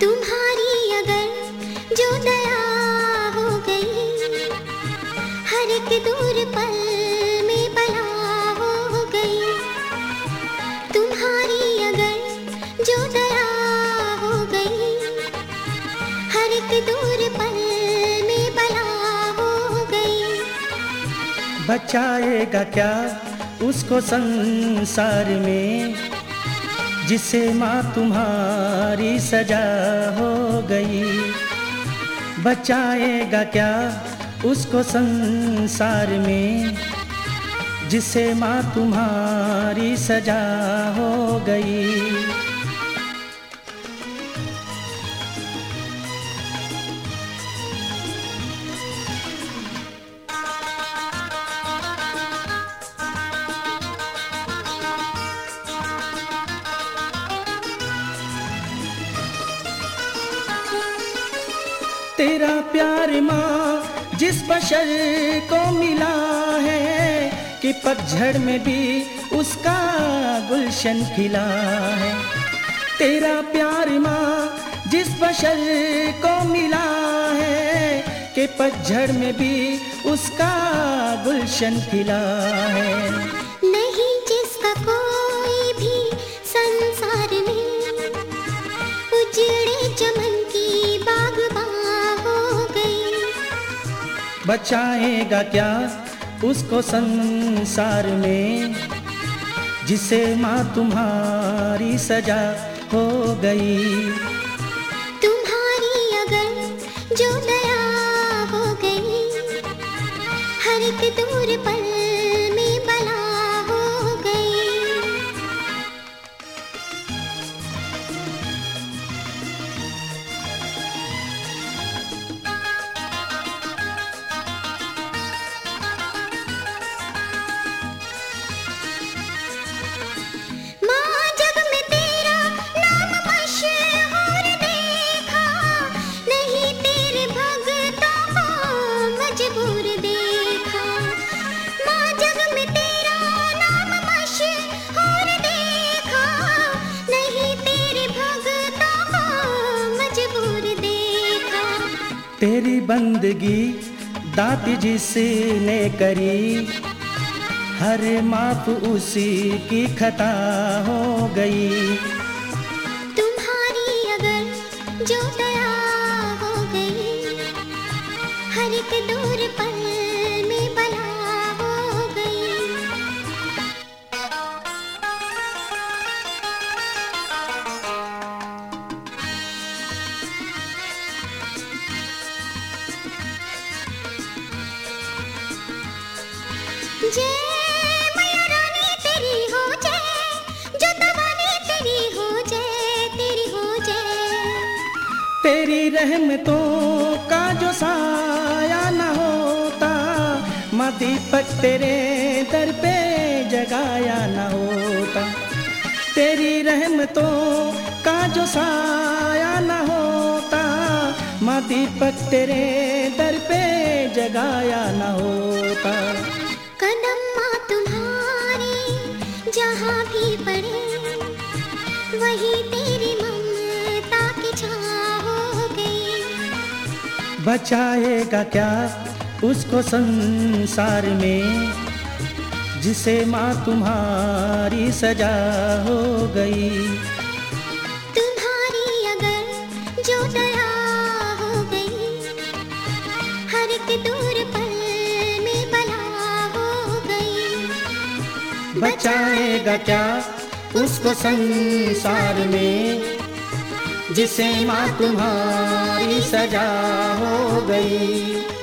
तुम्हारी अगर जो दया हो गई, हर एक दूर पल में बला हो गई। तुम्हारी अगर जो दया हो गई, हर एक दूर पल में बला हो गई। बचाएगा क्या उसको संसार में, जिसे माँ तुम्हारी सजा हो गई। बचाएगा क्या उसको संसार में, जिसे माँ तुम्हारी सजा हो गई। तेरा प्यार माँ जिस बशर को मिला है, कि पतझड़ में भी उसका गुलशन खिला है। तेरा प्यार माँ जिस बशर को मिला है, कि पतझड़ में भी उसका गुलशन खिला है। नहीं जिसका कोई भी संसार में उजड़े चमन की बागबां हो गई। बचाएगा क्या उसको संसार में, जिसे माँ तुम्हारी सजा हो गई। तुम्हारी अगर जो दया हो गई, हर एक दूर पल में बला हो गई। तेरी बंदगी दात जिसने करी, हर माफ उसी की खता हो गई। तुम्हारी अगर जो दया हो गई, हर एक दूर पल में बला हो गई। जय मैया रानी तेरी हो जय, जो तवानी तेरी हो जय, तेरी हो जय। तेरी रहमतों का जो साया न होता, माँ दीपक तेरे दर पे जगाया न होता। तेरी रहमतों का जो साया न होता, माँ दीपक तेरे दर पे जगाया न होता। कदम माँ तुम्हारे जहाँ भी पड़े, वही तेरी ममता की छाँव हो गई। बचाएगा क्या उसको संसार में, जिसे माँ तुम्हारी सजा हो गई। तुम्हारी अगर जो दया हो गई, हर एक दूर पल में बला हो गई। बचाएगा क्या उसको संसार में, जिसे माँ तुम्हारी सजा हो गई।